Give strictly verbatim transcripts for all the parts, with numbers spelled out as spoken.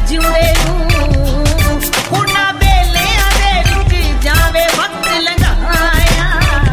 ਜਿਉਂਦੇ ਨੂੰ ਉਹਨਾਂ ਵੇਲਿਆਂ ਦੇ ਵਿੱਚ ਜਾਵੇ ਵਕਤ ਲੰਘਾਇਆ।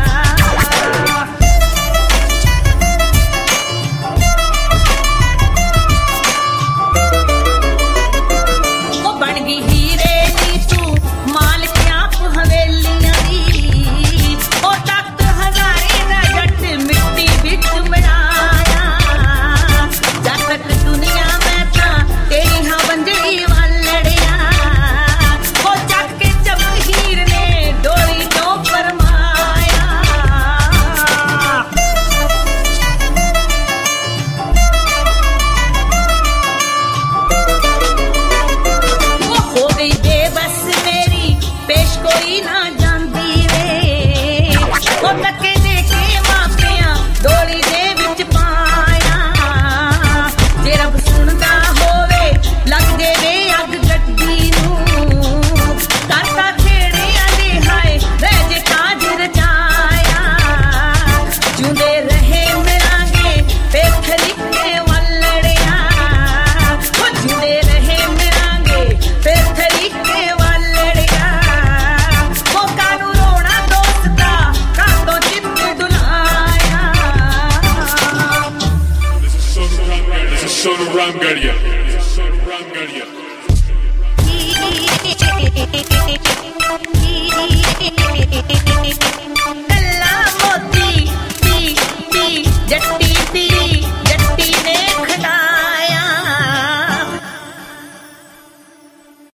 ਉਹ ਬਣ ਗਈ ਹੀਰੇ ਦੀ ਤੂੰ ਮਾਲਕ ਆਪ ਹਵੇਲੀਆਂ ਦੀ, ਉਹ ਤਖਤ ਹਜ਼ਾਰੇ ਦਾ ਜੱਟ ਮਿੱਟੀ ਵਿੱਚ ਬਣਾਇਆ। ਜਦ ਤੱਕ ਦੁਨੀਆ ਮੈਂ ਤਾਂ ਤੇਰੀ ਹਾਂ ਬੰਜਰੀ ਵਾਲੜਿਆ, ਉਹ ਚੱਕ ਕੇ ਜਮਹੀਰ ਨੇ ਡੋਲੀ ਤੋਂ ਫਰਮਾਇਆ। ਉਹ ਹੋ ਗਈ ਬੇਬਸ ਮੇਰੀ ਪੇਸ਼ ਕੋਈ ਨਾ ਜਾਂਦੀ ਵੇ, ਉਹ ਧੱਕੇ ਦੇ ਕੇ ਮਾਪਿਆਂ ਡੋਲੀ ਦੇ ਵਿੱਚ ਪਾਇਆ। ਜੇ ਰੱਬ ਸੁਣਦਾ ਹੋਵੇ ਲੱਗ ਜੇ ਵੇ ਅੱਗ ਗੱਡੀ ਨੂੰ, ਕਰਤਾ ਖੇੜਿਆਂ ਦੇ ਹਾਏ ਰਹਿ ਜੇ ਕਾਜ ਰਚਾਇਆ। ਜਿਉਂਦੇ ਰਹੇ ਮਿਲਾਂਗੇ ਫੇਰ ਖਰੀਕੇ ਵਾਲੜਿਆ, ਉਹ ਜਿਉਂਦੇ ਰਹੇ ਮਿਲਾਂਗੇ ਫੇਰ ਖਰੀਕੇ ਵਾਲੜਿਆ। ਉਹ ਕਾਨੂੰ ਰੋਣਾ ਦੋਸਤਾ ਕਾਤੋਂ ਚਿੱਤ ਡੁਲਾਇਆ। This is Sonu Ramgarhia. This is Sonu Ramgarhia.